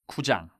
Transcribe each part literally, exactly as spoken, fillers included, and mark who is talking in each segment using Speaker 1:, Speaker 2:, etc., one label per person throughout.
Speaker 1: 구 장.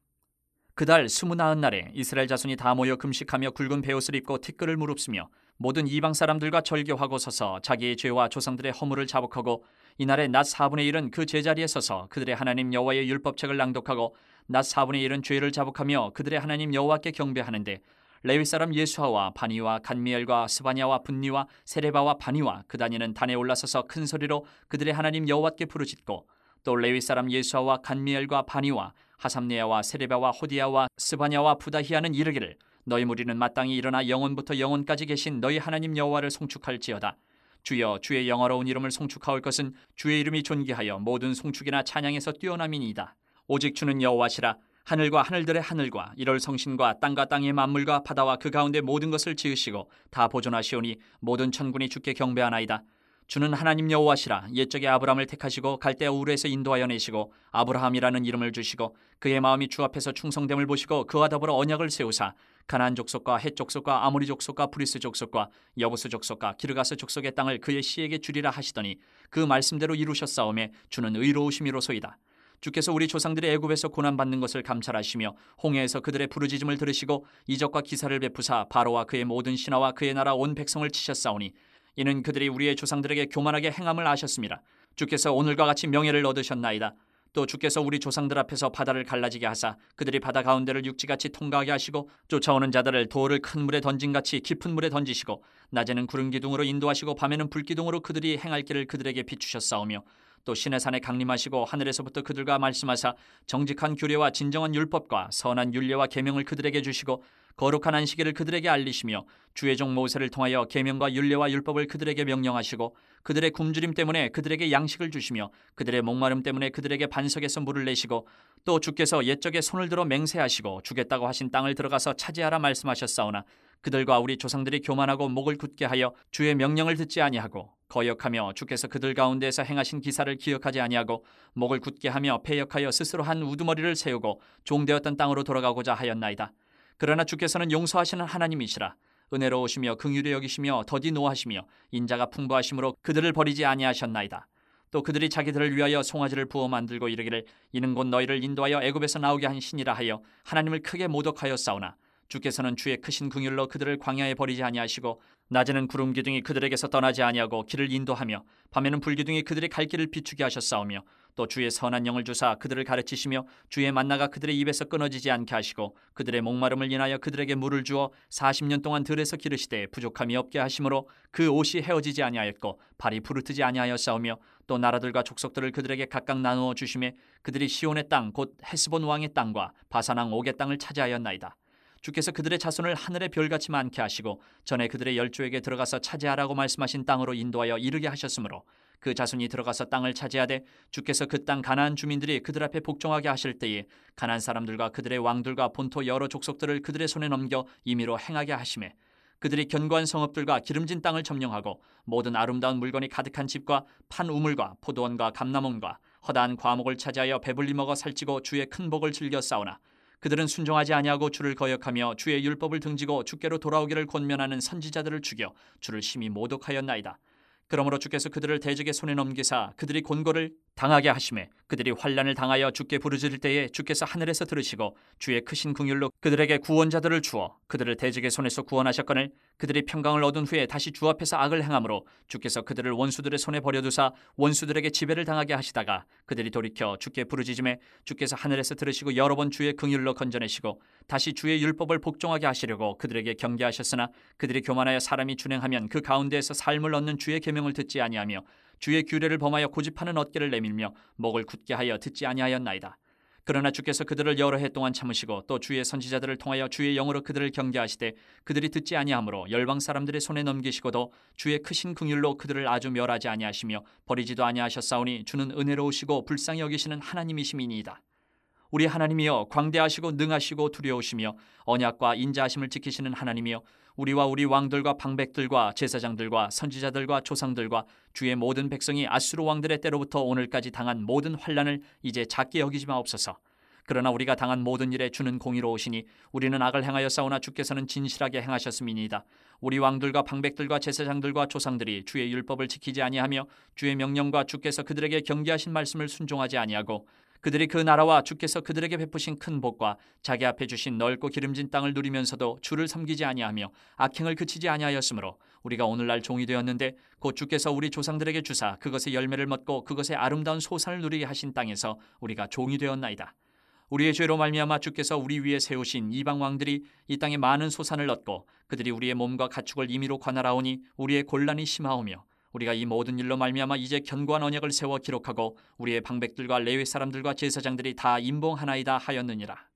Speaker 1: 그달 스무나흔 날에 이스라엘 자손이 다 모여 금식하며 굵은 베옷을 입고 티끌을 무릅쓰며 모든 이방 사람들과 절교하고 서서 자기의 죄와 조상들의 허물을 자복하고 이날에 낮 사분의 일은 그 제자리에 서서 그들의 하나님 여호와의 율법책을 낭독하고 낮 사분의 일은 죄를 자복하며 그들의 하나님 여호와께 경배하는데, 레위 사람 예수아와 바니와 간미엘과 스바냐와 분니와 세레바와 바니와 그다니는 단에 올라서서 큰 소리로 그들의 하나님 여호와께 부르짖고, 또 레위 사람 예수아와 간미엘과 바니와 하삼네아와 세레바와 호디야와 스바냐와 부다히아는 이르기를, 너희 무리는 마땅히 일어나 영원부터 영원까지 계신 너희 하나님 여호와를 송축할지어다. 주여, 주의 영화로운 이름을 송축하올 것은 주의 이름이 존귀하여 모든 송축이나 찬양에서 뛰어남이니이다. 오직 주는 여호와시라. 하늘과 하늘들의 하늘과 이럴 성신과 땅과 땅의 만물과 바다와 그 가운데 모든 것을 지으시고 다 보존하시오니 모든 천군이 주께 경배하나이다. 주는 하나님 여호와시라. 옛적에 아브라함을 택하시고 갈대아 우르에서 인도하여 내시고 아브라함이라는 이름을 주시고 그의 마음이 주 앞에서 충성됨을 보시고 그와 더불어 언약을 세우사 가나안 족속과 헷 족속과 아모리 족속과 브리스 족속과 여부스 족속과 기르가스 족속의 땅을 그의 씨에게 주리라 하시더니 그 말씀대로 이루셨사오매 주는 의로우심이로소이다. 주께서 우리 조상들이 애굽에서 고난받는 것을 감찰하시며 홍해에서 그들의 부르짖음을 들으시고 이적과 기사를 베푸사 바로와 그의 모든 신하와 그의 나라 온 백성을 치셨사오니 이는 그들이 우리의 조상들에게 교만하게 행함을 아셨습니다. 주께서 오늘과 같이 명예를 얻으셨나이다. 또 주께서 우리 조상들 앞에서 바다를 갈라지게 하사 그들이 바다 가운데를 육지같이 통과하게 하시고 쫓아오는 자들을 돌을 큰 물에 던진같이 깊은 물에 던지시고 낮에는 구름 기둥으로 인도하시고 밤에는 불기둥으로 그들이 행할 길을 그들에게 비추셨사오며, 또 신의 산에 강림하시고 하늘에서부터 그들과 말씀하사 정직한 규례와 진정한 율법과 선한 율례와 계명을 그들에게 주시고 거룩한 안식일을 그들에게 알리시며 주의 종 모세를 통하여 계명과 율례와 율법을 그들에게 명령하시고 그들의 굶주림 때문에 그들에게 양식을 주시며 그들의 목마름 때문에 그들에게 반석에서 물을 내시고, 또 주께서 옛적에 손을 들어 맹세하시고 주겠다고 하신 땅을 들어가서 차지하라 말씀하셨사오나 그들과 우리 조상들이 교만하고 목을 굳게 하여 주의 명령을 듣지 아니하고 거역하며 주께서 그들 가운데에서 행하신 기사를 기억하지 아니하고 목을 굳게 하며 패역하여 스스로 한 우두머리를 세우고 종되었던 땅으로 돌아가고자 하였나이다. 그러나 주께서는 용서하시는 하나님이시라. 은혜로우시며 긍휼히 여기시며 더디 노하시며 인자가 풍부하심으로 그들을 버리지 아니하셨나이다. 또 그들이 자기들을 위하여 송아지를 부어 만들고 이르기를 이는 곧 너희를 인도하여 애굽에서 나오게 한 신이라 하여 하나님을 크게 모독하였사오나 주께서는 주의 크신 긍휼로 그들을 광야에 버리지 아니하시고 낮에는 구름 기둥이 그들에게서 떠나지 아니하고 길을 인도하며 밤에는 불기둥이 그들의 갈 길을 비추게 하셨사오며, 또 주의 선한 영을 주사 그들을 가르치시며 주의 만나가 그들의 입에서 끊어지지 않게 하시고 그들의 목마름을 인하여 그들에게 물을 주어 사십 년 동안 들에서 기르시되 부족함이 없게 하심으로 그 옷이 헤어지지 아니하였고 발이 부르트지 아니하였사오며, 또 나라들과 족속들을 그들에게 각각 나누어 주심에 그들이 시온의 땅 곧 헤스본 왕의 땅과 바산 왕 옥의 땅을 차지하였나이다. 주께서 그들의 자손을 하늘의 별같이 많게 하시고 전에 그들의 열조에게 들어가서 차지하라고 말씀하신 땅으로 인도하여 이르게 하셨으므로 그 자손이 들어가서 땅을 차지하되 주께서 그 땅 가나안 주민들이 그들 앞에 복종하게 하실 때에 가나안 사람들과 그들의 왕들과 본토 여러 족속들을 그들의 손에 넘겨 임의로 행하게 하시매 그들이 견고한 성읍들과 기름진 땅을 점령하고 모든 아름다운 물건이 가득한 집과 판 우물과 포도원과 감람원과 허다한 과목을 차지하여 배불리 먹어 살찌고 주의 큰 복을 즐겨 싸우나 그들은 순종하지 아니하고 주를 거역하며 주의 율법을 등지고 주께로 돌아오기를 권면하는 선지자들을 죽여 주를 심히 모독하였나이다. 그러므로 주께서 그들을 대적의 손에 넘기사 그들이 곤고를 당하게 하심에 그들이 환난을 당하여 주께 부르짖을 때에 주께서 하늘에서 들으시고 주의 크신 긍휼로 그들에게 구원자들을 주어 그들을 대적의 손에서 구원하셨거늘 그들이 평강을 얻은 후에 다시 주 앞에서 악을 행함으로 주께서 그들을 원수들의 손에 버려두사 원수들에게 지배를 당하게 하시다가 그들이 돌이켜 주께 부르짖음에 주께서 하늘에서 들으시고 여러 번 주의 긍휼로 건져내시고 다시 주의 율법을 복종하게 하시려고 그들에게 경계하셨으나 그들이 교만하여 사람이 준행하면 그 가운데에서 삶을 얻는 주의 계명을 듣지 아니하며 주의 규례를 범하여 고집하는 어깨를 내밀며 목을 굳게 하여 듣지 아니하였나이다. 그러나 주께서 그들을 여러 해 동안 참으시고 또 주의 선지자들을 통하여 주의 영으로 그들을 경계하시되 그들이 듣지 아니하므로 열방 사람들의 손에 넘기시고도 주의 크신 긍휼로 그들을 아주 멸하지 아니하시며 버리지도 아니하셨사오니 주는 은혜로우시고 불쌍히 여기시는 하나님이심이니이다. 우리 하나님이여 광대하시고 능하시고 두려우시며 언약과 인자하심을 지키시는 하나님이여 우리와 우리 왕들과 방백들과 제사장들과 선지자들과 조상들과 주의 모든 백성이 아수르 왕들의 때로부터 오늘까지 당한 모든 환난을 이제 작게 여기지 마옵소서. 그러나 우리가 당한 모든 일에 주는 공의로우시니 우리는 악을 행하여 싸우나 주께서는 진실하게 행하셨음이니이다. 우리 왕들과 방백들과 제사장들과 조상들이 주의 율법을 지키지 아니하며 주의 명령과 주께서 그들에게 경계하신 말씀을 순종하지 아니하고 그들이 그 나라와 주께서 그들에게 베푸신 큰 복과 자기 앞에 주신 넓고 기름진 땅을 누리면서도 주를 섬기지 아니하며 악행을 그치지 아니하였으므로 우리가 오늘날 종이 되었는데 곧 주께서 우리 조상들에게 주사 그것의 열매를 먹고 그것의 아름다운 소산을 누리게 하신 땅에서 우리가 종이 되었나이다. 우리의 죄로 말미암아 주께서 우리 위에 세우신 이방 왕들이 이 땅에 많은 소산을 얻고 그들이 우리의 몸과 가축을 임의로 관할하오니 우리의 곤란이 심하오며 우리가 이 모든 일로 말미암아 이제 견고한 언약을 세워 기록하고 우리의 방백들과 레위 사람들과 제사장들이 다 임봉하나이다 하였느니라.